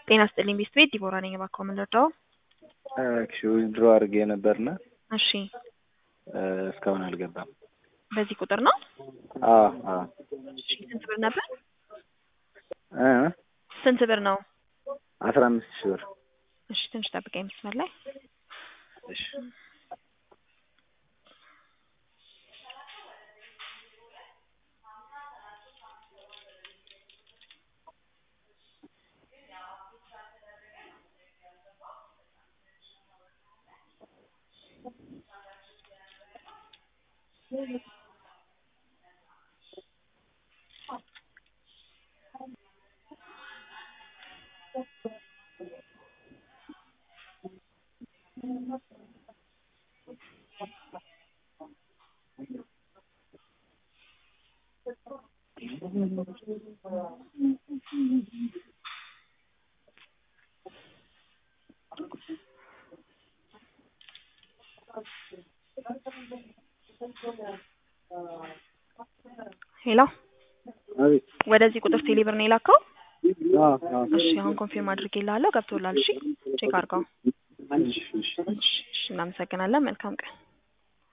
ጤና ይስጥልኝ ቤት ዲቦራ ነኝ ባካው ምንረዳው እሺ ዊዝድሮ አድርጌ ነበርና እሺ እስካሁን አልገባም በዚህ ቁጥር ነው አዎ እሺ ስንት ብር ነበር እ ስንት ብር ነው 15000 ብር እሺ ትንሽ ጠብቀኝ መስመር ላይ እሺ ሄሎ አቤት ወደዚህ ቁጥር ቴሌብር ነው የላከው አዎ እሺ አሁን ኮንፊርም አድርጌልሃለሁ ገብቶላል እሺ ቼክ አድርገው እሺ እሺ እናመሰግናለን መልካም ቀን